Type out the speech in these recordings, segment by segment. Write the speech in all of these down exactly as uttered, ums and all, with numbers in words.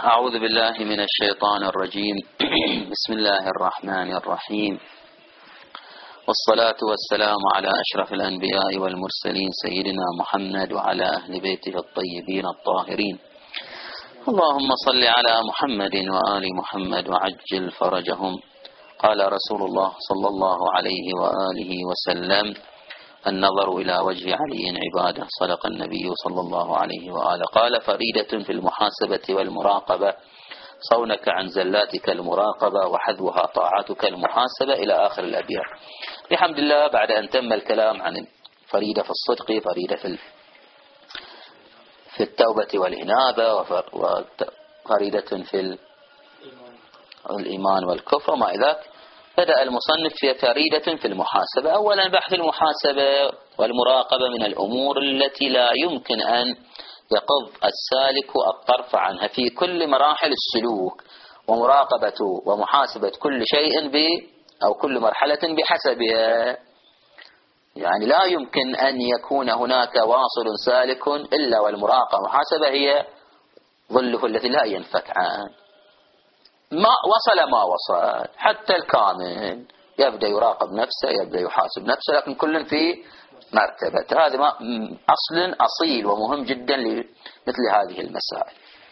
أعوذ بالله من الشيطان الرجيم. بسم الله الرحمن الرحيم، والصلاة والسلام على أشرف الأنبياء والمرسلين سيدنا محمد وعلى أهل بيته الطيبين الطاهرين. اللهم صل على محمد وآل محمد وعجل فرجهم. قال رسول الله صلى الله عليه وآله وسلم: النظر إلى وجه علي عبادة. صدق النبي صلى الله عليه وآله. قال: فريدة في المحاسبة والمراقبة، صونك عن زلاتك المراقبة وحذوها طاعتك المحاسبة، إلى آخر الأبيات. بحمد الله، بعد أن تم الكلام عن فريدة في الصدق، فريدة في في التوبة والإنابة، وفريدة في الإيمان والكفر وما ذاك، بدأ المصنف في فريدة في المحاسبة. أولا، بحث المحاسبة والمراقبة من الأمور التي لا يمكن أن يقض السالك الطرف عنها في كل مراحل السلوك، ومراقبة ومحاسبة كل شيء ب أو كل مرحلة بحسبها. يعني لا يمكن أن يكون هناك واصل سالك إلا والمراقبة والمحاسبة هي ظله الذي لا ينفك عنه. ما وصل ما وصل، حتى الكامل يبدأ يراقب نفسه، يبدأ يحاسب نفسه، لكن كل في مرتبة. هذا ما أصل أصيل ومهم جدا لمثل هذه المسائل.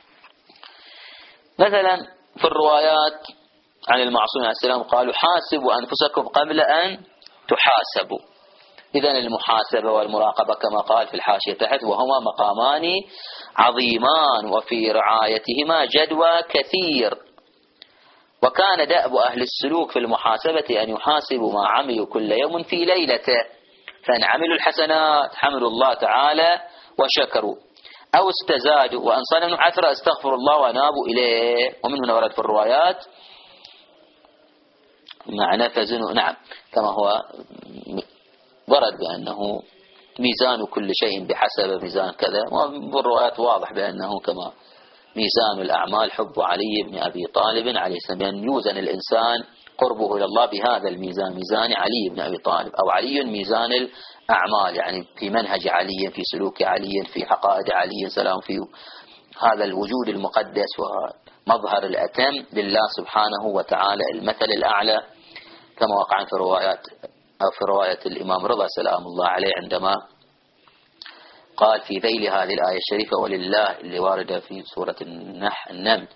مثلا في الروايات عن المعصوم عليه السلام قالوا: حاسبوا أنفسكم قبل أن تحاسبوا. إذن المحاسبة والمراقبة كما قال في الحاشية تحت: وهما مقامان عظيمان وفي رعايتهما جدوى كثير. وكان دأب أهل السلوك في المحاسبة أن يحاسبوا ما عملوا كل يوم في ليلته، فإن عملوا الحسنات حمدوا الله تعالى وشكروا، أو استزادوا وأن صنعوا عثرة استغفر الله وأنابوا إليه. ومن هنا ورد في الروايات معنى فزنوا، نعم، كما هو ورد بأنه ميزان كل شيء بحسب ميزان كذا، والروايات واضح بأنه كما ميزان الأعمال حب علي بن أبي طالب عليه السلام، أن يوزن الإنسان قربه إلى الله بهذا الميزان، ميزان علي بن أبي طالب، أو علي ميزان الأعمال، يعني في منهج علي، في سلوك علي، في حقائد علي سلام، في هذا الوجود المقدس ومظهر الأتم لله سبحانه وتعالى، المثل الأعلى، كما وقع في روايات أو في رواية الإمام رضا سلام الله عليه عندما قال في ذيل هذه الآية الشريفة: ولله، اللي واردة في سورة النمل: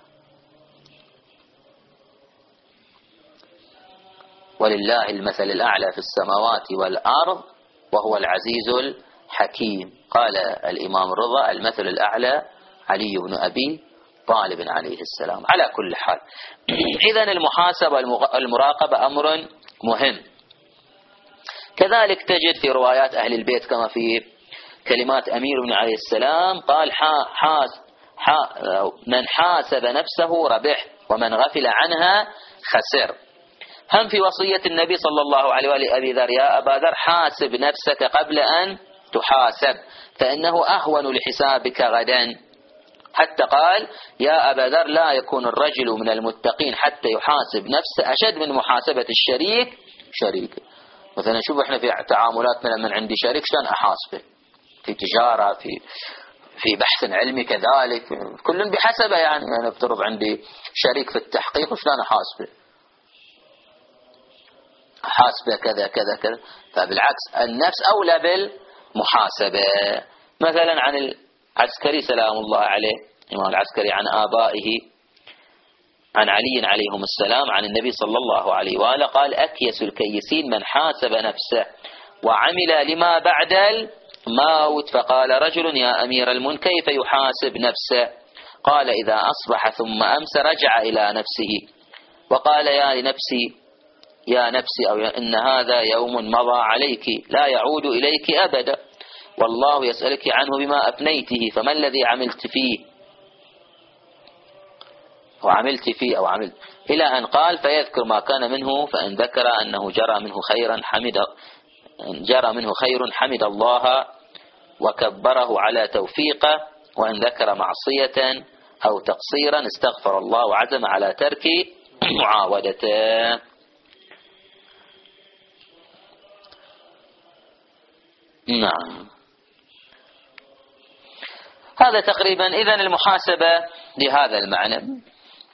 ولله المثل الأعلى في السماوات والأرض وهو العزيز الحكيم. قال الإمام رضا: المثل الأعلى علي بن أبي طالب عليه السلام. على كل حال، إذن المحاسبة والمراقبة أمر مهم. كذلك تجد في روايات أهل البيت كما في كلمات أمير بن عليه السلام قال: حاس حا من حاسب نفسه ربح، ومن غفل عنها خسر. هم في وصية النبي صلى الله عليه وآله أبي ذر: يا أبا ذر حاسب نفسك قبل أن تحاسب، فإنه أهون لحسابك غدا. حتى قال: يا أبا ذر لا يكون الرجل من المتقين حتى يحاسب نفسه أشد من محاسبة الشريك شريكه. مثلا شوف احنا في تعاملاتنا، لما عندي شريك شلون أحاسبه، في تجارة، في في بحث علمي كذلك، كل بحسبه. يعني أنا افترض عندي شريك في التحقيق، وشلون أحاسبه؟ أحاسبه كذا كذا كذا. فبالعكس النفس أولى بالمحاسبة. مثلا عن العسكري سلام الله عليه، الإمام العسكري، عن آبائه عن علي عليهم السلام عن النبي صلى الله عليه وآله قال: أكيس الكيسين من حاسب نفسه وعمل لما بعد الموت. فقال رجل: يا أمير المؤمنين كيف يحاسب نفسه؟ قال: إذا أصبح ثم أمس رجع إلى نفسه وقال: يا لنفسي يا نفسي، أو إن هذا يوم مضى عليك لا يعود إليك أبدا، والله يسألك عنه بما أفنيته، فما الذي عملت فيه وعملت فيه أو عملت، إلى أن قال: فيذكر ما كان منه، فإن ذكر أنه جرى منه خيرا حمد جرى منه خير حمد الله وكبره على توفيقه، وإن ذكر معصية أو تقصيرا استغفر الله وعزم على ترك معاودته. نعم. هذا تقريبا إذن المحاسبة لهذا المعنى.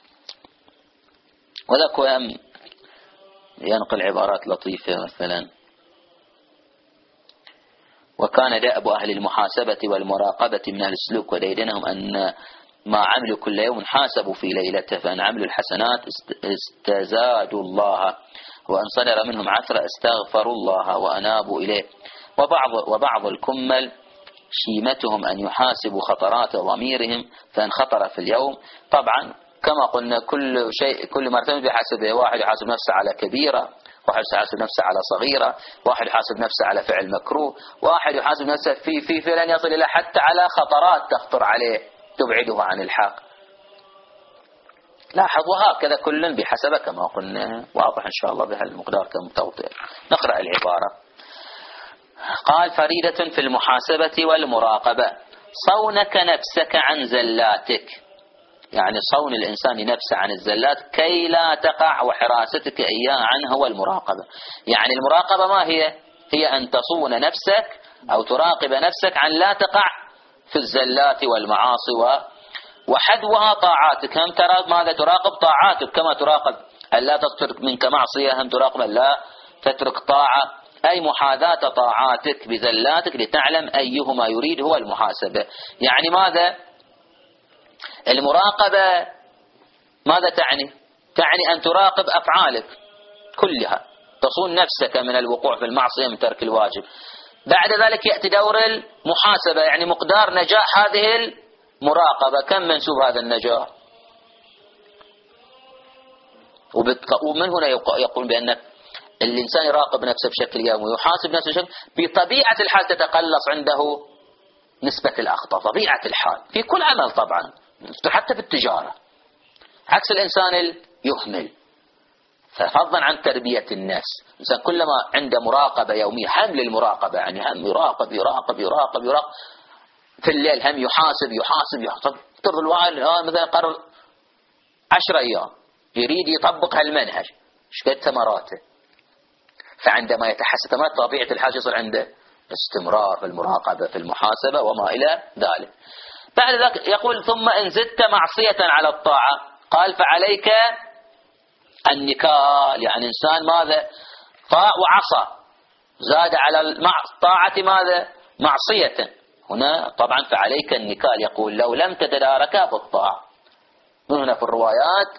وذاك ينقل عبارات لطيفة مثلا: وكان دأب أهل المحاسبة والمراقبة من أهل السلوك وديدنهم أن ما عملوا كل يوم حاسبوا في ليلته، فإن عملوا الحسنات استزادوا الله، وأن صدر منهم عثرة استغفروا الله وأنابوا إليه. وبعض, وبعض الكمل شيمتهم أن يحاسبوا خطرات ضميرهم، فإن خطر في اليوم، طبعا كما قلنا كل شيء كل مرتبة بحسبه، واحد يحاسب نفسه على كبيرة، واحد يحاسب نفسه على صغيرة، واحد يحاسب نفسه على فعل مكروه، واحد يحاسب نفسه في في فعل يصل إلى حتى على خطرات تخطر عليه تبعده عن الحق. لاحظ وهكذا كل بحسب كما قلنا، واضح إن شاء الله بهالمقدار كمتوطئ. نقرأ العبارة. قال: فريدة في المحاسبة والمراقبة صونك نفسك عن زلاتك، يعني صون الإنسان نفسه عن الزلات كي لا تقع، وحراستك إياه عنها والمراقبة. يعني المراقبة ما هي؟ هي أن تصون نفسك أو تراقب نفسك عن لا تقع في الزلات والمعاصي، وحدوها طاعاتك. هم ترى ماذا؟ تراقب طاعاتك كما تراقب أن لا تترك منك معصية، هم تراقب أن لا تترك طاعة، أي محاذاة طاعاتك بزلاتك لتعلم أيهما يريد هو المحاسبة. يعني ماذا؟ المراقبة ماذا تعني؟ تعني أن تراقب أفعالك كلها، تصون نفسك من الوقوع في المعصية من ترك الواجب. بعد ذلك يأتي دور المحاسبة، يعني مقدار نجاح هذه المراقبة، كم منسوب هذا النجاح. ومن هنا يقول بأن الإنسان يراقب نفسه بشكل يومي ويحاسب نفسه بشكل، بطبيعة الحال تتقلص عنده نسبة الأخطاء، طبيعة الحال في كل عمل طبعا، حتى في التجارة، عكس الإنسان اللي يهمل. ففضلا عن تربية الناس، الإنسان كلما عنده مراقبة يومية، هم للمراقبة، يعني هم يراقب يراقب يراقب يراقب في الليل، هم يحاسب يحاسب يحاسب. ترى الواحد مثلا قرر عشر أيام يريد يطبق هالمنهج، ايش قد ثمراته؟ فعندما يتحسن ثمرات طبيعة الحال يصير عنده استمرار في المراقبة في المحاسبة وما إلى ذلك. بعد ذلك يقول: ثم إن زدت معصية على الطاعة، قال: فعليك النكال. يعني إنسان ماذا؟ طاع وعصى، زاد على الطاعة ماذا؟ معصية. هنا طبعا فعليك النكال، يقول لو لم تتداركها بالطاعة. من هنا في الروايات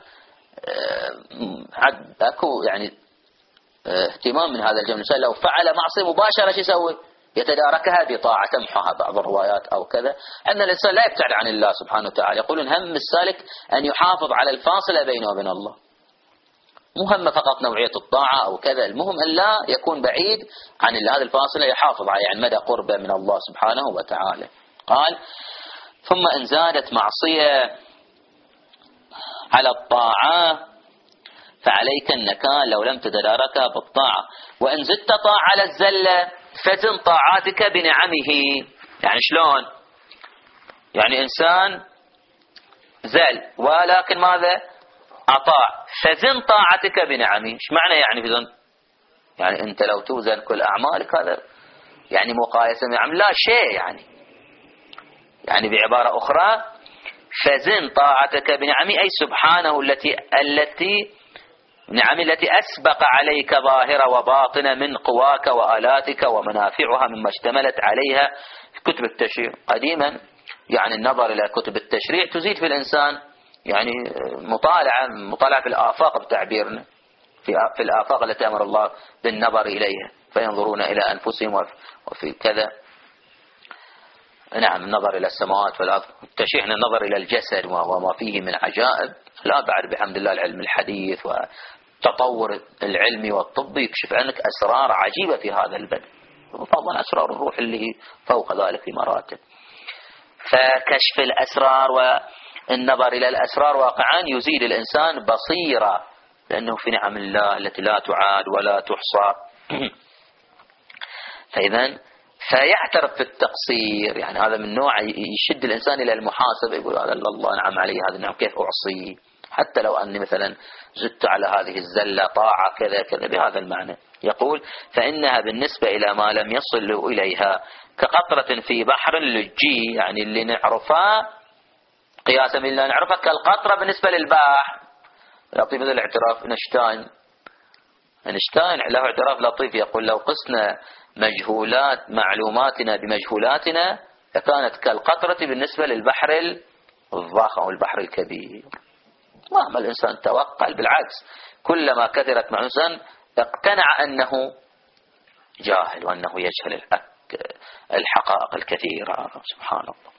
أكو يعني اهتمام من هذا الجانب. لو فعل معصية مباشرة شو يسوي؟ يتداركها بطاعة، تمحها بعض الروايات أو كذا. أن الإنسان لا يبتعد عن الله سبحانه وتعالى. يقولون هم السالك أن يحافظ على الفاصلة بينه وبين الله، مهم فقط نوعية الطاعة أو كذا، المهم أن لا يكون بعيد عن الله. هذه الفاصلة يحافظ على يعني مدى قربه من الله سبحانه وتعالى. قال: ثم إن زادت معصية على الطاعة فعليك النكال لو لم تتداركها بالطاعة. وإن زدت طاعة على الزلة فزن طاعاتك بنعمه. يعني شلون؟ يعني إنسان زل ولكن ماذا؟ أطاع، فزن طاعتك بنعمه. ايش معنى يعني فزن؟ يعني أنت لو توزن كل أعمالك هذا يعني مقايسة نعم لا شيء. يعني يعني بعبارة أخرى فزن طاعتك بنعمه، أي سبحانه التي التي نعم التي أسبق عليك ظاهرة وباطنة من قواك وآلاتك ومنافعها مما اشتملت عليها كتب التشريع. قديما يعني النظر إلى كتب التشريع تزيد في الإنسان يعني مطالعة مطالعة في الآفاق بتعبيرنا، في في الآفاق التي أمر الله بالنظر إليها، فينظرون إلى أنفسهم وفي كذا. نعم النظر إلى السماوات والأرض. التشريع النظر إلى الجسد وما فيه من عجائب. لا بعد بحمد الله العلم الحديث وتطور العلمي والطبي يكشف عنك أسرار عجيبة في هذا البدن، وطبعا أسرار الروح اللي هي فوق ذلك في مراتب. فكشف الأسرار والنظر إلى الأسرار واقعا يزيد الإنسان بصيرة، لأنه في نعم الله التي لا تعاد ولا تحصى. فإذا فيعترف بالتقصير، يعني هذا من نوع يشد الإنسان إلى المحاسبة، يقول هذا الله نعم علي هذا النعم كيف أعصيه، حتى لو أني مثلا زدت على هذه الزلة طاعة كذا كذا بهذا المعنى. يقول فإنها بالنسبة إلى ما لم يصل إليها كقطرة في بحر لجي، يعني اللي نعرفها قياسا من اللي نعرفها كالقطرة بالنسبة للبحر. لطيف هذا الاعتراف اينشتاين. اينشتاين له اعتراف لطيف، يقول لو قسنا مجهولات معلوماتنا بمجهولاتنا لكانت كالقطرة بالنسبة للبحر الضخم أو البحر الكبير. مهما الإنسان توقل، بالعكس كلما كثرت مع الإنسان اقتنع أنه جاهل وأنه يجهل الحقائق الكثيرة. سبحان الله.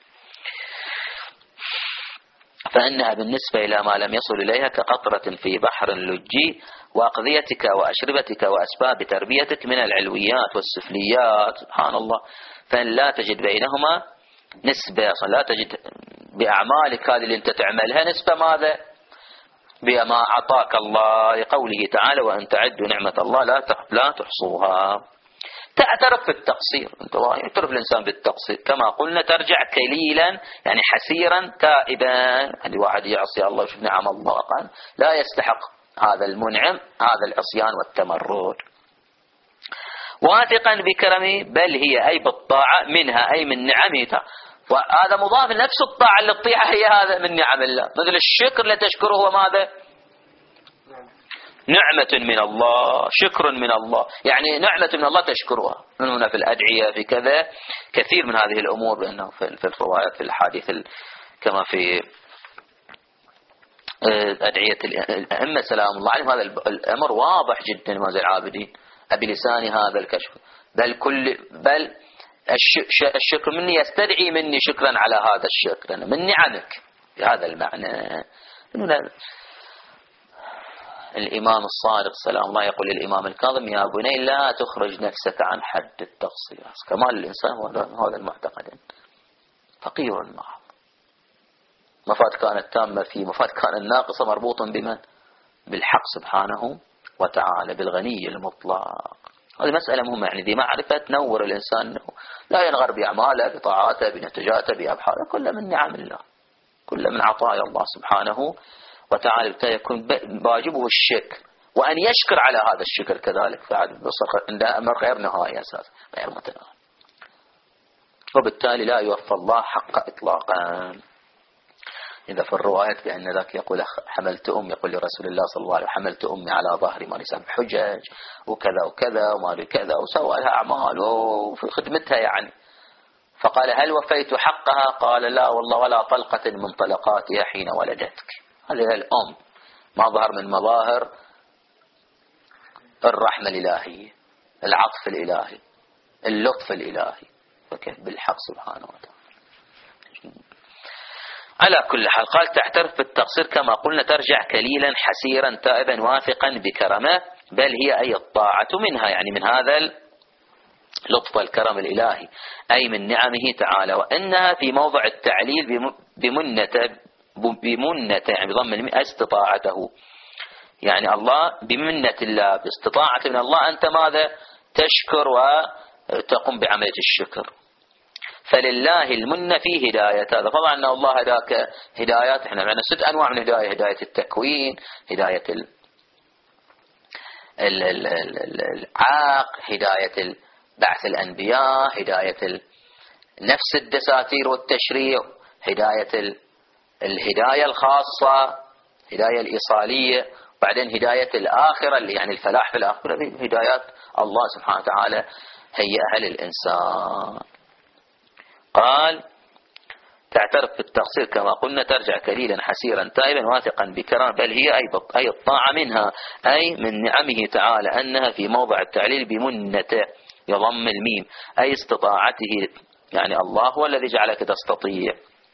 فإنها بالنسبة إلى ما لم يصل إليها كقطرة في بحر لجي، وأقضيتك وأشربتك وأسباب تربيتك من العلويات والسفليات. سبحان الله. فإن لا تجد بينهما نسبة، لا تجد بأعمالك هذه اللي أنت تعملها نسبة ماذا؟ بما أعطاك الله، لقوله تعالى وأن تعدوا نعمة الله لا تحصوها. تعترف بالتقصير، أنت يعترف الإنسان بالتقصير كما قلنا، ترجع كليلا يعني حسيرا تائبا. يعني واحد يعصي الله وشوف نعم الله قال لا يستحق هذا المنعم هذا العصيان والتمرد. واثقا بكرمه، بل هي أي بالطاعة منها أي من نعمه، وهذا مضاف لنفس الطاعة اللي تطيعها هي هذا من نعم الله. مثل الشكر لا تشكره هو ماذا؟ نعمة من الله، شكر من الله، يعني نعمة من الله تشكرها. من هنا في الأدعية في كذا كثير من هذه الأمور، بأنه في الروايات في الحديث كما في أدعية الأئمة سلام الله عليهم هذا الأمر واضح جدا. ما زال العابدين أبي لساني هذا الكشف، بل كل بل الشكر مني يستدعي مني شكرا على هذا الشكر من نعمك بهذا المعنى. الإمام الصادق سلام الله يقول للإمام الكاظم يا بني لا تخرج نفسك عن حد التقصير. كمال الإنسان هذا المعتقد، فقير معه، مفاد كانت تامة فيه، مفاد كانت ناقصة مربوط بمن؟ بالحق سبحانه وتعالى، بالغني المطلق. هذه مسألة مهمة، يعني ذي معرفة تنور الإنسان لا ينغر بأعماله بطاعاته بنتجاته بأبحاثه، كل من نعم الله، كل من عطايا الله سبحانه وتعالى. يكون واجبه الشكر وأن يشكر على هذا الشكر كذلك، فعد بصر عنده أمر غير نهائي أساس غير متناهي، وبالتالي لا يوفى الله حق إطلاقا. إذا في الروايات بأن ذاك يقول حملت أمي، يقول لرسول الله صلى الله عليه وسلم حملت أمي على ظهري ما ليس بحجج وكذا وكذا وما كذا، وسوى لها أعمال وفي خدمتها يعني. فقال هل وفيت حقها؟ قال لا والله ولا طلقة من طلقاتها حين ولدتك. هذه الأم ما ظهر من مظاهر الرحمة الإلهية، العطف الإلهي، اللطف الإلهي، فكيف بالحق سبحانه وتعالى. على كل حال قال تعترف بالتقصير كما قلنا، ترجع كليلا حسيرا تائبا واثقا بكرمه، بل هي أي الطاعة منها، يعني من هذا اللطف والكرم الإلهي، أي من نعمه تعالى. وأنها في موضع التعليل بمنة بمنة يعني بضم الميم استطاعته، يعني الله بمنة الله باستطاعة من الله أنت ماذا؟ تشكر وتقوم بعملية الشكر. فلله المنة في هداية، هذا فضلا أن الله هداك هدايات، احنا معنا ست أنواع من الهداية: هداية التكوين، هداية العاق، هداية بعث الأنبياء، هداية نفس الدساتير والتشريع، هداية الهداية الخاصة، هداية الإيصالية، وبعدين هداية الآخرة اللي يعني الفلاح في الآخرة. هدايات الله سبحانه وتعالى هيئها للإنسان. قال تعترف بالتقصير كما قلنا، ترجع كليلا حسيرا تائبا واثقا بكرم، بل هي أي الطاعة منها، أي من نعمه تعالى، أنها في موضع التعليل بمنته يضم الميم، أي استطاعته، يعني الله هو الذي جعلك تستطيع.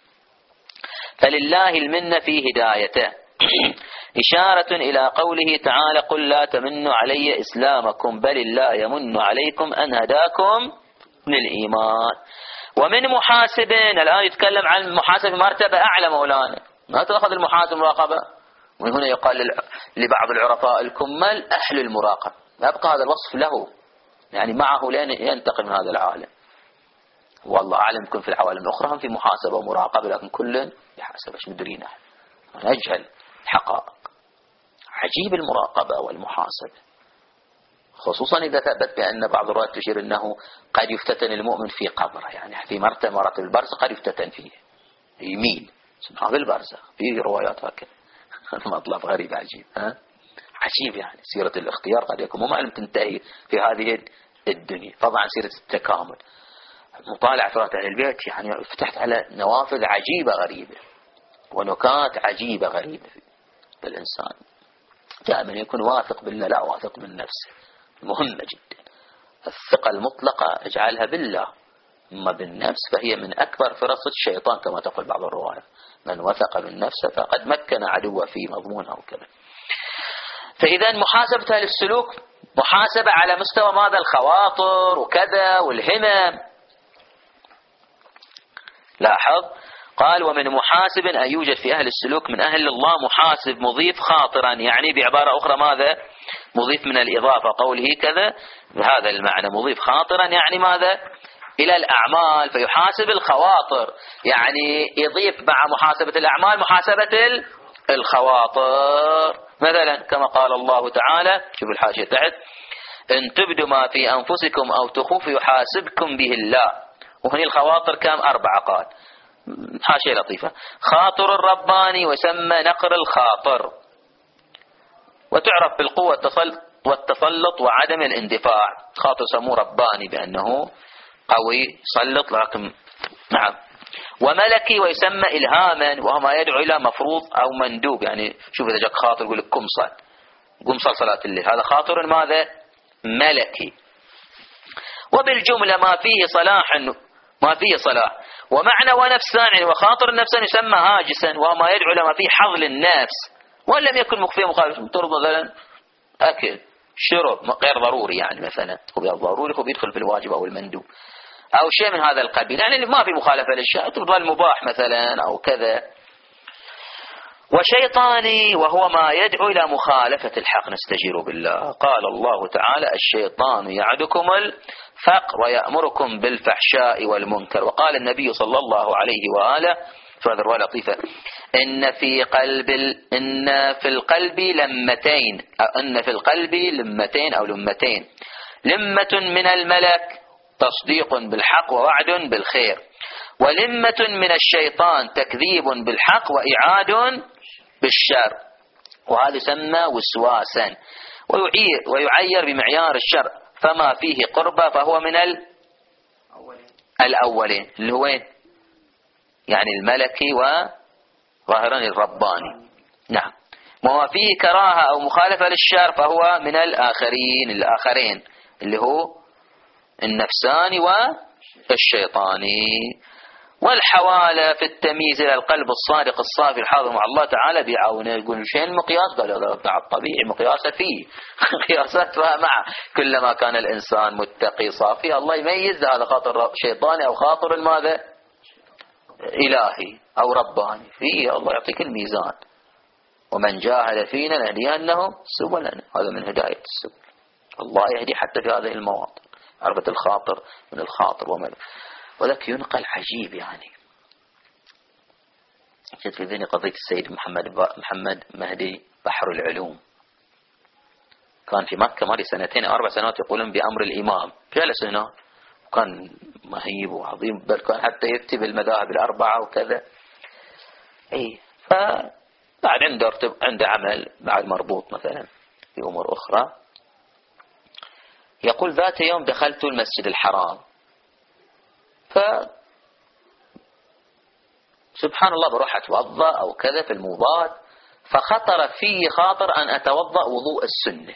فلله المنة في هدايته إشارة إلى قوله تعالى قل لا تمنوا علي إسلامكم بل الله يمن عليكم أن هداكم للإيمان. ومن محاسب، الآن يتكلم عن محاسب مرتبة أعلى مولانا، ما تأخذ المحاسب مراقبة. ومن هنا يقال لبعض العرفاء الكمل أهل المراقبة، يبقى هذا الوصف له، يعني معه لين ينتقل من هذا العالم. والله أعلم يكون في العوالم الأخرى هم في محاسبة ومراقبة، لكن كل يحاسب ايش مدري نحن نجهل الحقائق. عجيب المراقبة والمحاسبة، خصوصا إذا ثبت بأن بعض الروايات تشير أنه قد يفتتن المؤمن في قبره، يعني في مرتبة مراتب البرزخ قد يفتتن فيه يمين سبحان الله البرزخ، في روايات هكذا. مطلب غريب عجيب، ها عجيب يعني. سيرة الاختيار قد يكون مو معلوم تنتهي في هذه الدنيا. طبعا سيرة التكامل، مطالعة تراث أهل البيت، يعني فتحت على نوافذ عجيبة غريبة ونكات عجيبة غريبة في الإنسان. دائما يكون واثق بالله لا واثق من نفسه، مهمة جدا. الثقة المطلقة اجعلها بالله، أما بالنفس فهي من أكبر فرص الشيطان كما تقول بعض الروايات. من وثق بالنفس فقد مكن عدوه في مضمونها وكذا. فإذا محاسبة للسلوك محاسبة على مستوى ماذا؟ الخواطر وكذا والهمم. لاحظ قال ومن محاسب أن يوجد في أهل السلوك من أهل الله محاسب مضيف خاطرا، يعني بعبارة أخرى ماذا؟ مضيف من الإضافة، قوله كذا بهذا المعنى مضيف خاطرا يعني ماذا؟ إلى الأعمال، فيحاسب الخواطر، يعني يضيف مع محاسبة الأعمال محاسبة الخواطر. مثلا كما قال الله تعالى، شوف الحاشية تحت، إن تبدوا ما في أنفسكم أو تخفوا يحاسبكم به الله. وهنا الخواطر كم؟ أربعة. قال حاشية لطيفة، خاطر الرباني وسمى نقر الخاطر، وتعرف بالقوة والتسلط وعدم الاندفاع. خاطر سموه رباني بأنه قوي سلط لكن نعم. وملكي ويسمى إلهاما وهو ما يدعو إلى مفروض أو مندوب، يعني شوف إذا جاك خاطر يقول لك قم صل، قم صل صلاة الليل، هذا خاطر ماذا؟ ملكي. وبالجملة ما فيه صلاح ما فيه صلاح. ومعنى ونفسان يعني وخاطر النفسان يسمى هاجسا وهو ما يدعو لما فيه حظ النفس وإن لم يكن مخفيا مخالفا. ترضى مثلا أكل شرب غير ضروري، يعني مثلا هو ضروري هو بيدخل في الواجب أو المندوب أو شيء من هذا القبيل، يعني ما في مخالفة للشيء، ترضى المباح مثلا أو كذا. وشيطاني وهو ما يدعو إلى مخالفة الحق، نستجير بالله. قال الله تعالى الشيطان يعدكم الفقر ويأمركم بالفحشاء والمنكر. وقال النبي صلى الله عليه وآله في هذا الرواية لطيفة، إن في قلب ال... إن في القلب لمتين أو إن في القلب لمتين أو لمتين، لمة من الملك تصديق بالحق ووعد بالخير، ولمة من الشيطان تكذيب بالحق وإعاد بالشر، وهذا يسمى وسواسا ويعير, ويعير بمعيار الشر، فما فيه قربة فهو من الأولين اللي هو يعني الملكي وظاهرا الرباني. نعم. وما فيه كراهة أو مخالفة للشر فهو من الآخرين الآخرين اللي هو النفساني والشيطاني. والحوالة في التمييز إلى القلب الصادق الصافي الحاضر مع الله تعالى بعونه. يقول شيء المقياس؟ قال مع الطبيعي مقياسة فيه قياسات مع كلما كان الإنسان متقي صافي الله يميز هذا خاطر شيطاني أو خاطر ماذا إلهي أو رباني فيه. الله يعطيك الميزان، ومن جاهد فينا لنهدينه سبلنا، هذا من هداية السبل. الله يهدي حتى في هذه المواطن، عرفت الخاطر من الخاطر ومن وذلك ينقل عجيب. يعني جت في ذهني قضية السيد محمد محمد مهدي بحر العلوم، كان في مكة مالي سنتين أو أربع سنوات يقولون بأمر الإمام، جلس هنا كان مهيب وعظيم، بل كان حتى يكتب المذاهب الأربعة وكذا. أي فبعد عنده عنده عمل بعد مربوط مثلا في أمور أخرى. يقول ذات يوم دخلت المسجد الحرام، ف سبحان الله بروح أتوضأ أو كذا في الموضات، فخطر في خاطر أن أتوضأ وضوء السنة.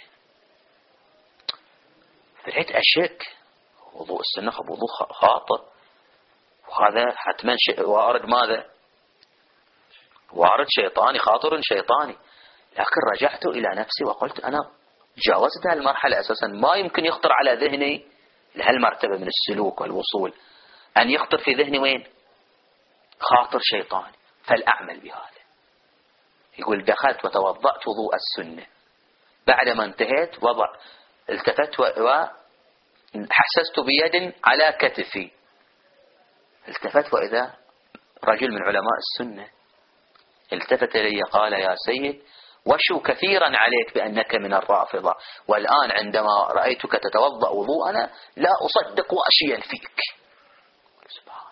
بدأت أشك وضوء السنة وضوء خاطر، وهذا حتما شيء وارد ماذا؟ وارد شيطاني، خاطر شيطاني. لكن رجعت إلى نفسي وقلت أنا جاوزت هالمرحلة أساسا، ما يمكن يخطر على ذهني لهالمرتبة من السلوك والوصول أن يخطر في ذهني وين؟ خاطر شيطاني، فالأعمل بهذا. يقول دخلت وتوضأت وضوء السنة، بعدما انتهيت وضع التفت وحسست بيد على كتفي، التفت وإذا رجل من علماء السنة التفت إلي قال يا سيد وشو كثيرا عليك بأنك من الرافضة، والآن عندما رأيتك تتوضأ وضوءنا لا أصدق واشيا فيك. سبحان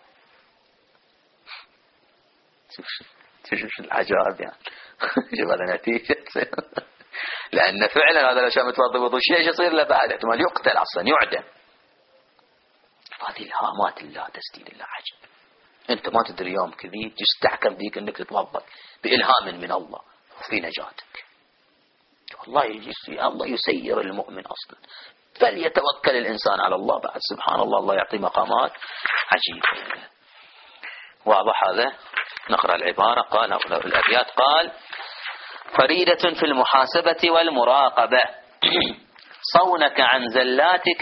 الله، شوف العجائب يعني. شوف هذا نتيجة. لأن فعلا هذا لو شاء متوضأ وضوء شيء يصير له بعد احتمال يقتل أصلا يعدم. هذه الهامات الله تسديد الله عجب. أنت ما تدري يوم كذي يستحكم بيك أنك تتوضأ بإلهام من الله في نجاتك. والله يجي الله يسير المؤمن أصلا، فليتوكل الإنسان على الله. بعد سبحان الله الله يعطي مقامات عجيبة. واضح هذا؟ نقرأ العبارة. قال الأبيات قال: فريدة في المحاسبة والمراقبة صونك عن زلاتك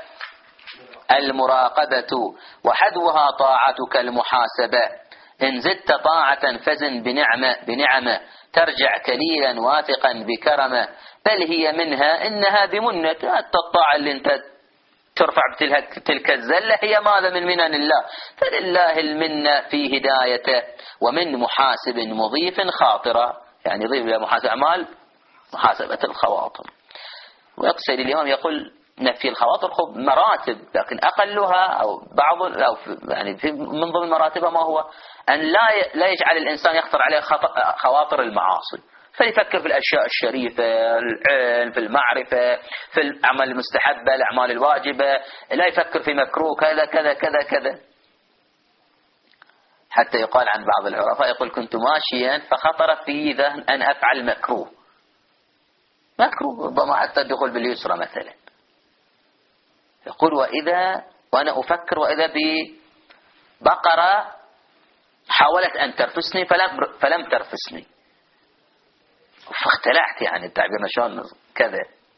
المراقبة، وحذوها طاعتك المحاسبة. إن زدت طاعة فزن بنعمة بنعمة ترجع كليلا واثقا بكرمة. بل هي منها إنها بمنة. الطاعة اللي انت ترفع بتلك الزلة هي ماذا؟ من منن الله. فلله المنة في هدايته. ومن محاسب مضيف خاطرة، يعني ضيف إلى محاسب أعمال محاسبة الخواطر. ويقصد اليوم يقول نفي الخواطر خب مراتب، لكن أقلها أو بعض أو يعني في من ضمن مراتبها ما هو أن لا لا يجعل الإنسان يخطر عليه خواطر المعاصي، فيفكر في الأشياء الشريفة، العلم، في المعرفة، في الأعمال المستحبة، الأعمال الواجبة. لا يفكر في مكروه كذا كذا كذا كذا. حتى يقال عن بعض العرفاء يقول: كنت ماشيا فخطر في ذهن أن أفعل مكروه مكروه ربما حتى الدخول باليسرى مثلا. يقول: وإذا وأنا أفكر وإذا ببقرة حاولت أن ترفسني فلم, فلم ترفسني، فاختلعت يعني التعبير نشان كذا.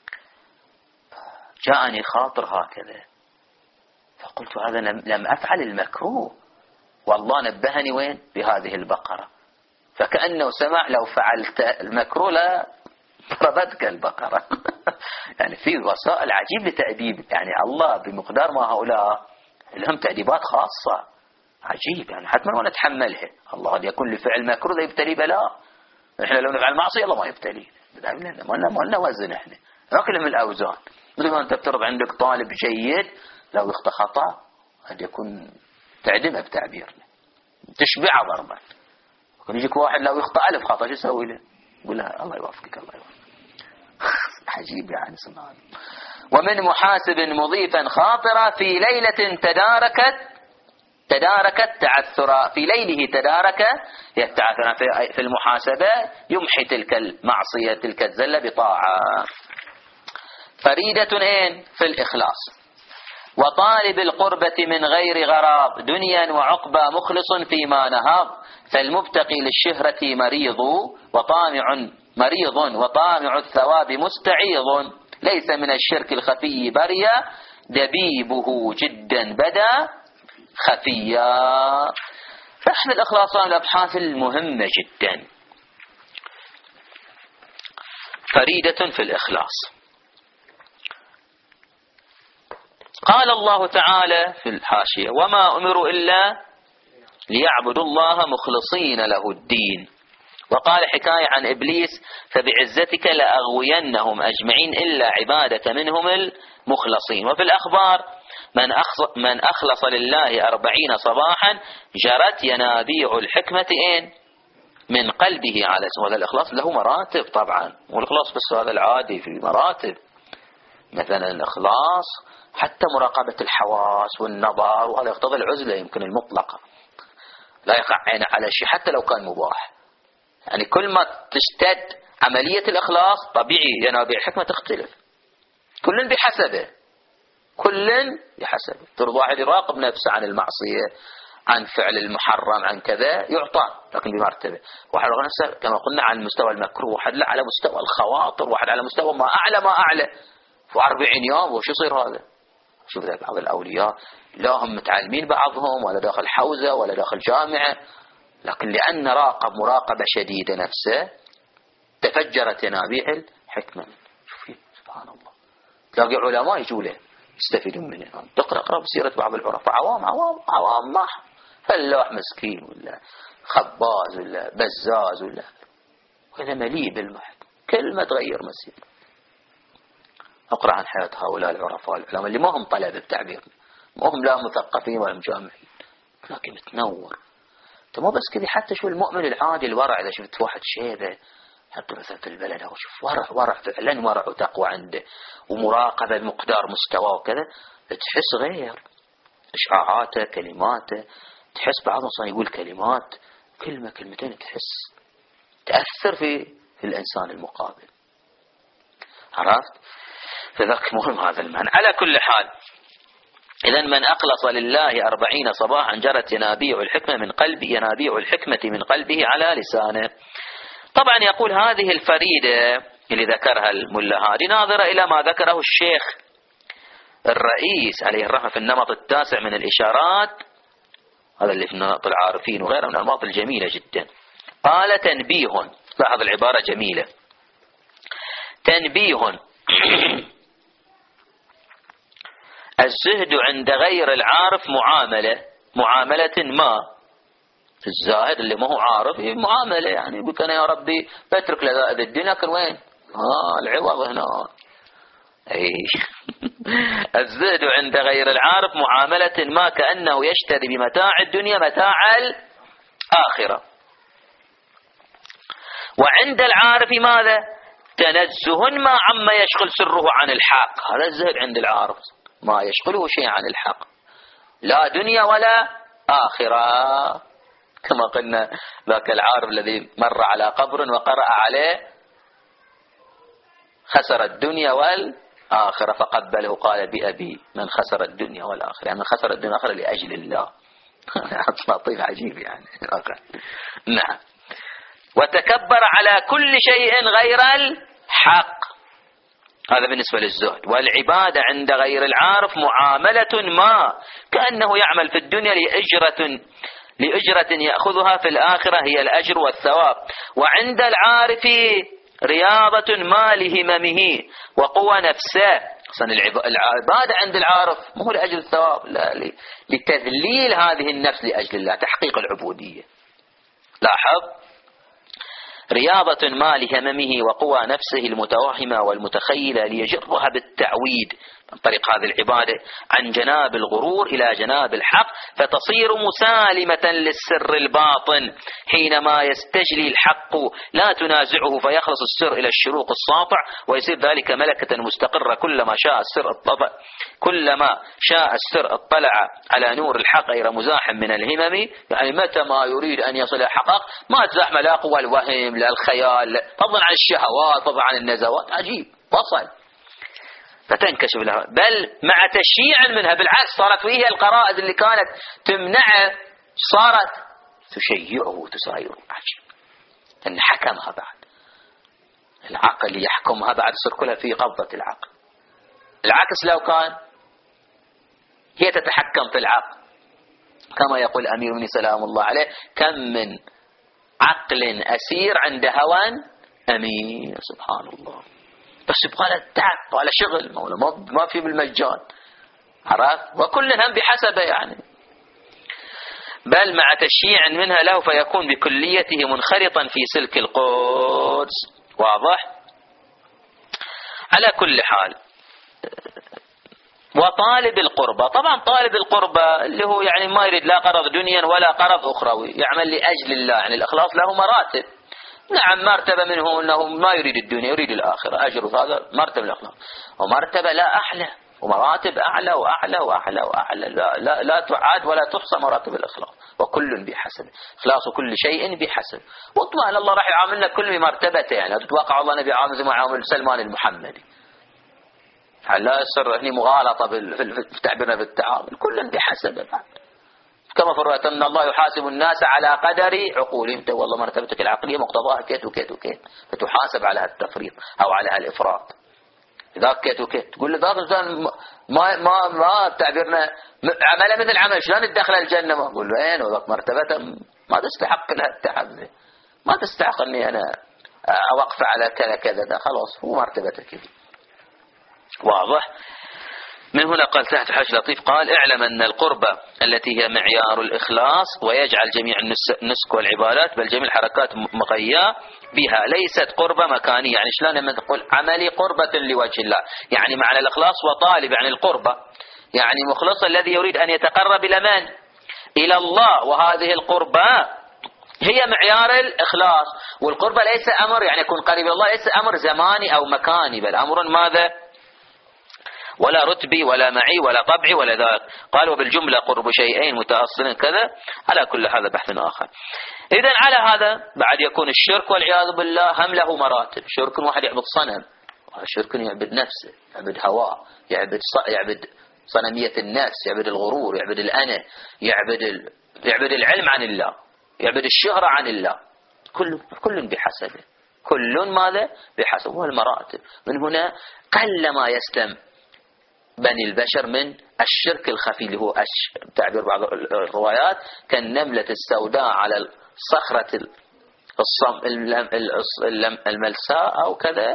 جاءني خاطر هكذا فقلت: هذا لم أفعل المكروه والله نبهني وين؟ بهذه البقرة. فكأنه سمع لو فعلت المكروه لا ضربتك البقرة. يعني في وسائل عجيب لتأديب، يعني الله بمقدار ما هؤلاء لهم تأديبات خاصة عجيب، يعني حتما ما نتحملها. الله قد يكون لفعل مكروه ذا يبتلي بلاء. احنا لو نفعل معصية الله ما يبتلي، ما لنا ما لنا وزن، احنا ناكل من الأوزان. مثل ما انت بترضى عندك طالب جيد لو يخطأ خطأ قد يكون تعدمه بتعبيرنا، تشبعه ضربا. وكان يجيك واحد لو يخطأ ألف خطأ شو يسوي له؟ يقول له الله يوفقك الله يوفقك. عجيب يعني سبحان. ومن محاسب مضيفا خاطرا في ليلة تداركت تداركت تعثرا. في ليله تدارك يتعثر في المحاسبة يمحي تلك المعصية تلك الزلة بطاعة. فريدة إن في الإخلاص. وطالب القربة من غير غراب دنيا وعقبى مخلص فيما نهاب. فالمبتقي للشهرة مريض وطامع مريض وطامع الثواب مستعيض. ليس من الشرك الخفي بريا دبيبه جدا بدا خفيا. فإحنا الإخلاص من الأبحاث المهمة جدا. فريدة في الإخلاص. قال الله تعالى في الحاشية: وما أمروا إلا ليعبدوا الله مخلصين له الدين. وقال حكاية عن إبليس: فبعزتك لأغوينهم أجمعين إلا عبادك منهم المخلصين. وفي الأخبار: من من أخلص لله أربعين صباحا جرت ينابيع الحكمة إن من قلبه على اسمه. هذا الإخلاص له مراتب طبعا، والإخلاص بس هذا العادي في مراتب. مثلا الإخلاص حتى مراقبة الحواس والنظر، وهذا يقتضي العزلة يمكن المطلقة، لا يقع عينه على شيء حتى لو كان مباح. يعني كل ما تشتد عملية الإخلاص طبيعي ينابيع الحكمة تختلف، كل بحسبه كل بحسبه. ترى واحد يراقب نفسه عن المعصية، عن فعل المحرم، عن كذا يعطى، لكن بمرتبة. واحد يراقب نفسه كما قلنا عن مستوى المكروه، واحد على مستوى الخواطر، واحد على مستوى ما أعلى ما أعلى. في أربعين يوم وش يصير هذا؟ شوف ذلك بعض الأولياء لا هم متعلمين بعضهم ولا داخل حوزة ولا داخل جامعة، لكن لأن راقب مراقبة شديدة نفسه تفجرت ينابيع الحكمة. شوفي سبحان الله، تلاقي علماء يجوا له يستفيدون منه. تقرأ اقرأ بسيرة بعض العرفاء عوام عوام عوام ما فلاح مسكين ولا خباز ولا بزاز ولا وهذا مليء بالمحك، كلمة تغير مسير. اقرأ عن حياة هؤلاء العرفاء العلماء اللي ما هم طلبة بتعبيرنا، ما هم لا مثقفين ولا مجامعين، لكن متنور. مو بس كذا، حتى شو المؤمن العادي الورع، إذا شفت واحد شيبة حتى مثلا في البلد أو شوف ورع ورع فعلا ورع وتقوى عنده ومراقبة بمقدار مستوى وكذا، تحس غير إشعاعاته كلماته، تحس بعضهم صار يقول كلمات كلمة كلمتين تحس تأثر في في الإنسان المقابل. عرفت؟ فذاك مهم هذا المعنى. على كل حال، إذن من أخلص لله أربعين صباحا جرت ينابيع الحكمة من قلبه ينابيع الحكمة من قلبه على لسانه. طبعا يقول هذه الفريدة اللي ذكرها الملا هادي ناظرة إلى ما ذكره الشيخ الرئيس عليه الرحمة في النمط التاسع من الإشارات، هذا اللي في نمط العارفين وغيره من الأنماط الجميلة جدا. قال تنبيه، لاحظ العبارة جميلة، تنبيه الزهد عند غير العارف معاملة معاملة ما. الزاهد اللي ما هو عارف معاملة، يعني يقول أنا يا ربي بترك لذائذ الدنيا، لكن وين آه العوض هنا. أي الزهد عند غير العارف معاملة ما كأنه يشتري بمتاع الدنيا متاع الآخرة. وعند العارف ماذا؟ تنزه ما عما يشغل سره عن الحق. هذا الزهد عند العارف، ما يشغله شيء عن الحق، لا دنيا ولا آخرة. كما قلنا ذاك العارف الذي مر على قبر وقرأ عليه خسر الدنيا والآخرة فقبله قال بأبي من خسر الدنيا والآخرة، يعني من خسر الدنيا والآخرة لأجل الله. لطيف عجيب يعني. نعم. وتكبر على كل شيء غير الحق، هذا بالنسبة للزهد. والعبادة عند غير العارف معاملة ما كأنه يعمل في الدنيا لأجرة لأجرة يأخذها في الآخرة هي الأجر والثواب. وعند العارف رياضة ما لهممه وقوى نفسه. العبادة عند العارف مو لأجل الثواب، لا، لتذليل هذه النفس لأجل الله، تحقيق العبودية. لاحظ، رياضة ما لهممه وقوى نفسه المتوهمة والمتخيلة ليجرها بالتعويد من طريق هذه العبادة عن جناب الغرور إلى جناب الحق، فتصير مسالمة للسر الباطن حينما يستجلي الحق لا تنازعه، فيخلص السر إلى الشروق الساطع ويصير ذلك ملكة مستقرة. كلما شاء السر الطبع كلما شاء السر اطلع على نور الحق غير مزاحم من الهمم، يعني متى ما يريد أن يصل إلى الحقائق ما تزاحم لا قوى الوهم لا الخيال، فضلا عن الشهوات فضلا عن النزوات. عجيب، وصل فتنكشف لها، بل مع تشييع منها، بالعكس صارت فيها القرائد اللي كانت تمنعه صارت تشيعه وتسايره. عجيب أن حكمها بعد العقل يحكمها بعد، صار كلها في قبضة العقل. العكس لو كان هي تتحكم في العقل، كما يقول أمير المؤمنين سلام الله عليه كم من عقل أسير عند هوى أمير. سبحان الله، بس يبغى له تعب ولا شغل، ما في بالمجان. عرفت؟ وكل هم بحسبه يعني. بل مع تشييع منها له فيكون بكليته منخرطا في سلك القدس. واضح؟ على كل حال، وطالب القربة، طبعا طالب القربة اللي هو يعني ما يريد لا قرض دنيا ولا قرض أخروي، يعمل لأجل الله، يعني الإخلاص له مراتب. نعم، مرتبة منه أنه ما يريد الدنيا يريد الآخرة، أجر هذا مرتبة الإخلاص، ومرتبة لا أحلى، ومراتب أعلى وأعلى وأعلى وأعلى، لا, لا, لا تعاد ولا تحصى مراتب الإخلاص، وكل بحسب، إخلاص كل شيء بحسب. واطمئن الله راح يعاملنا كل بمرتبته، يعني تتوقع الله نبي عامل زي ما عامل سلمان المحمدي، لا يصير هني مغالطة في تعبيرنا بالتعامل، كل بحسب. بعد كما فرأت أن الله يحاسب الناس على قدر عقولهم، انت والله مرتبتك العقلية مقتضاها كيت وكيت وكيت، فتحاسب على التفريط أو على الإفراط. ذاك كيت وكيت، تقول لذاك إنسان ما ما ما تعبيرنا عمله مثل عمل، شلون تدخل الجنة؟ ما أقول له وين وذاك مرتبته ما تستحق لها التعب، ما تستحق إني أنا أوقف على كذا كذا، ده خلاص هو مرتبته كذا. واضح؟ من هنا قال تحت الحاج لطيف قال اعلم أن القربة التي هي معيار الإخلاص ويجعل جميع النسك والعبادات بل جميع الحركات مقياه بها ليست قربة مكانية. يعني شلون لما تقول عملي قربة لوجه الله، يعني معنى الإخلاص وطالب يعني القربة، يعني مخلص الذي يريد أن يتقرب إلى من؟ إلى الله. وهذه القربة هي معيار الإخلاص. والقربة ليس أمر يعني يكون قريب إلى الله، ليس أمر زماني أو مكاني، بل أمر ماذا؟ ولا رتبي ولا معي ولا طبعي ولا ذاك. قال وبالجملة قرب شيئين متأصلين كذا. على كل هذا بحث آخر. إذن على هذا بعد يكون الشرك والعياذ بالله هم له مراتب. شرك واحد يعبد صنم، شرك يعبد نفسه، يعبد هواه، يعبد يعبد صنمية النفس، يعبد الغرور، يعبد الأنا، يعبد ال... يعبد العلم عن الله، يعبد الشهرة عن الله. كل كل بحسبه، كل ماذا بحسبه. والمراتب من هنا قل ما يسلم بني البشر من الشرك الخفي اللي هو تعبير بعض الروايات كالنملة السوداء على الصخرة الصم الملساء أو كذا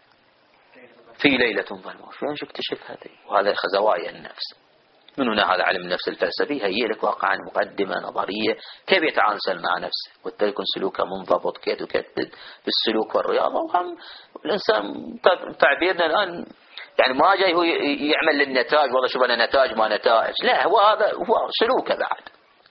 في ليلة ظلمة. فين شو اكتشف هذه؟ وهذا خزوايا النفس. من هنا هذا علم النفس الفلسفي هي لك واقعا مقدمة نظرية كيف يتعامل مع نفسه ويكون سلوكه منضبط كيف وكيف بالسلوك والرياضة. وهم الإنسان تعبيرنا الآن يعني ما جاي هو يعمل للنتائج والله شوف أنا نتائج ما نتائج، لا هو هذا هو سلوكه بعد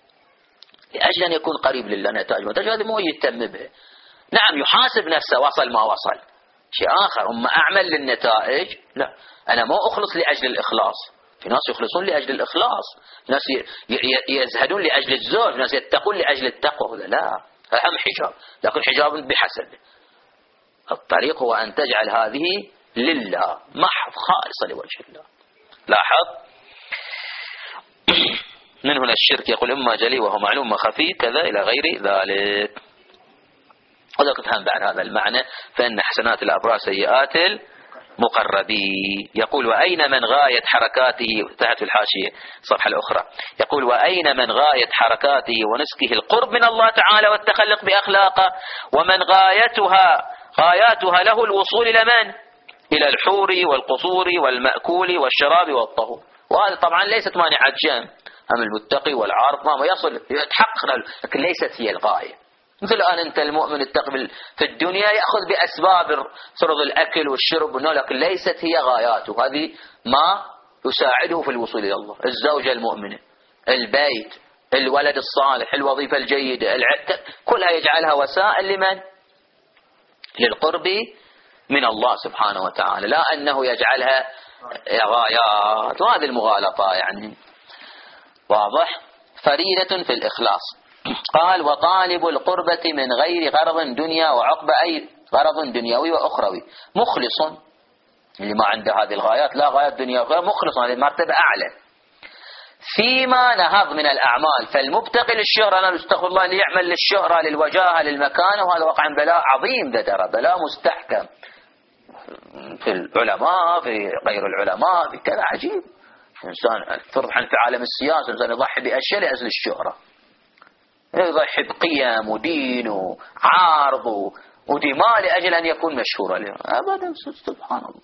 لأجل أن يكون قريب لله. نتائج نتائج هذه مو يهتم به. نعم يحاسب نفسه وصل ما وصل شيء آخر، أما أعمل للنتائج لا. أنا مو أخلص لأجل الإخلاص، في ناس يخلصون لأجل الإخلاص، ناس يزهدون لأجل الزهد، ناس يتقون لأجل التقوى. لا أهم حجاب، لكن حجاب بحسب. الطريق هو أن تجعل هذه لله محض خالصة لوجه الله. لاحظ من هنا الشرك يقول إما جلي وهو معلوم خفي كذا إلى غير ذلك. وذلك تفهم بعد هذا المعنى فإن حسنات الأبرار سيئات المقربين. يقول وأين من غاية حركاته تحت الحاشية الصفحة الأخرى يقول وأين من غاية حركاته ونسكه القرب من الله تعالى والتخلق بأخلاقه ومن غايتها غاياتها له الوصول إلى من؟ إلى الحور والقصور والمأكول والشراب والطهور. وهذا طبعا ليست مانعة جام هم المتقي والعارف ما يصل يتحقق، لكن ليست هي الغاية. مثل الآن أنت المؤمن التقبل في الدنيا يأخذ بأسباب فرض الأكل والشرب، لكن ليست هي غاياته. هذه ما يساعده في الوصول إلى الله. الزوجة المؤمنة، البيت، الولد الصالح، الوظيفة الجيدة، العتق، كلها يجعلها وسائل لمن؟ للقرب من الله سبحانه وتعالى، لا أنه يجعلها غايات. وهذه المغالطة يعني واضح. فريدة في الإخلاص. قال وطالب القربة من غير غرض دنيا وعقبة أي غرض دنيوي وأخروي مخلص، اللي ما عنده هذه الغايات لا غايات دنيا وأخروي مخلص، هذه مرتبة أعلى فيما نهض من الأعمال. فالمبتغي للشهرة أنا استغفر الله اللي يعمل للشهرة للوجاهة للمكانة، وهذا واقعا بلاء عظيم، ده ترى بلاء مستحكم في العلماء في غير العلماء في كذا عجيب. إنسان فرض في عالم السياسة إنسان يضحي بأشياء لأجل الشهرة، يضحي بقيم ودين وعارض ودماء لأجل أن يكون مشهورا له أبدا. سبحان الله.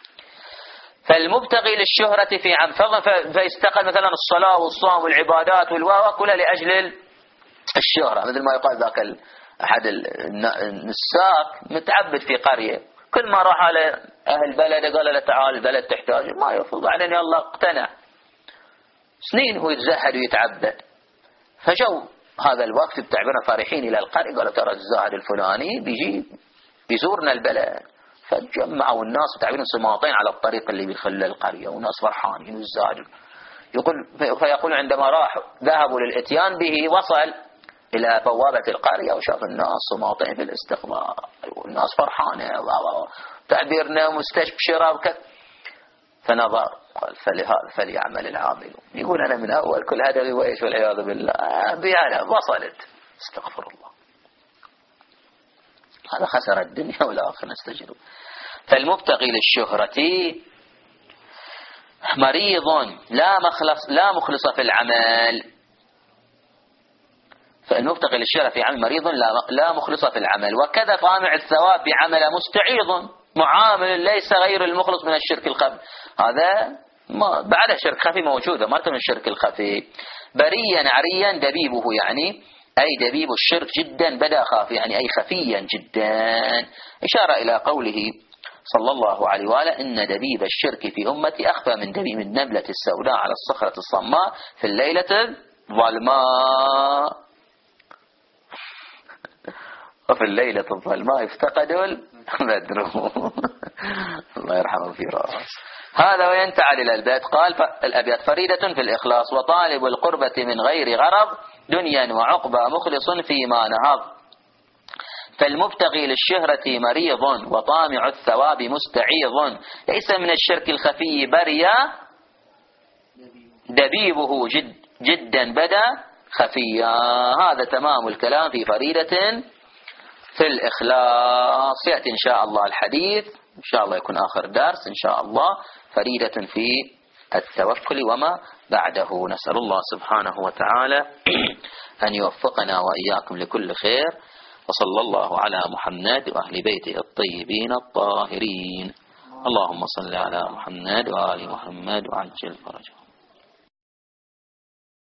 فالمبتغي للشهرة في عن فضل فيستقل مثلا الصلاة والصوم والعبادات والواو كلها لأجل الشهرة. مثل ما يقال ذاك أحد النساك متعبد في قرية، كل ما راح على أهل بلد قال له تعال البلد تحتاج ما يرفض، بعدين يلا اقتنع. سنين هو يتزهد ويتعبد، فجو هذا الوقت بتعبيرنا فارحين إلى القرية قالوا ترى الزاهد الفلاني بيجي بيزورنا البلد، فجمعوا الناس بتعبيرنا سماطين على الطريق اللي بيخلى القرية وناس فرحانين والزاهد. يقول فيقول عندما راحوا ذهبوا للاتيان به وصل إلى بوابة القرية وشاف الناس سماطين في الاستقبال والناس فرحانة تعبيرنا مستبشرة وكذا، فنظر قال فلهذا فليعمل العامل. يقول أنا من أول كل هدفي وإيش والعياذ بالله بيانا وصلت استغفر الله، هذا خسر الدنيا والآخرة نستجره. فالمبتغي للشهرة مريض لا مخلص لا مخلص في العمل. فالمبتغي للشهرة في عمل مريض لا لا مخلص في العمل. وكذا طامع الثواب بعمل مستعيض معامل ليس غير المخلص من الشرك القبل. هذا ما بعد الشرك خفي موجودة، ما من الشرك الخفي. بريا عريا دبيبه، يعني أي دبيب الشرك جدا بدا خافي، يعني أي خفيا جدا، إشارة إلى قوله صلى الله عليه وآله إن دبيب الشرك في أمتي أخفى من دبيب النملة السوداء على الصخرة الصماء في الليلة الظلماء. وفي الليلة الظلماء افتقدوا البدر. الله يرحمه في راس. هذا وينتعل إلى البيت. قال الأبيات فريدة في الإخلاص وطالب القربة من غير غرض دنيا وعقبى مخلص فيما نهض. فالمبتغي للشهرة مريض وطامع الثواب مستعيض. ليس من الشرك الخفي بريا دبيبه جد جدا بدا خفيا. هذا تمام الكلام في فريدة في الإخلاص. يأتي إن شاء الله الحديث، إن شاء الله يكون آخر درس إن شاء الله، فريدة في التوكل وما بعده. نسأل الله سبحانه وتعالى أن يوفقنا وإياكم لكل خير، وصلى الله على محمد وأهل بيته الطيبين الطاهرين. اللهم صل على محمد وآل محمد وعجل فرجهم.